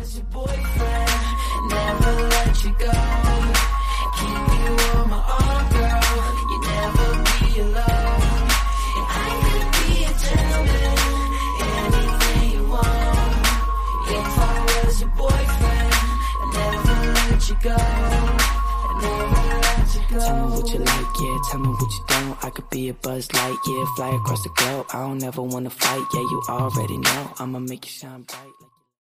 was your boyfriend, never let you go. Keep you on my arm, girl, you never be alone. And I could be a gentleman, anything you want. If I was your boyfriend, I'd never let you go. I'd never let you go. Tell me what you like, yeah, tell me what you don't. I could be a Buzz Light, yeah, fly across the globe. I don't ever wanna fight, yeah, you already know. I'ma make you shine bright.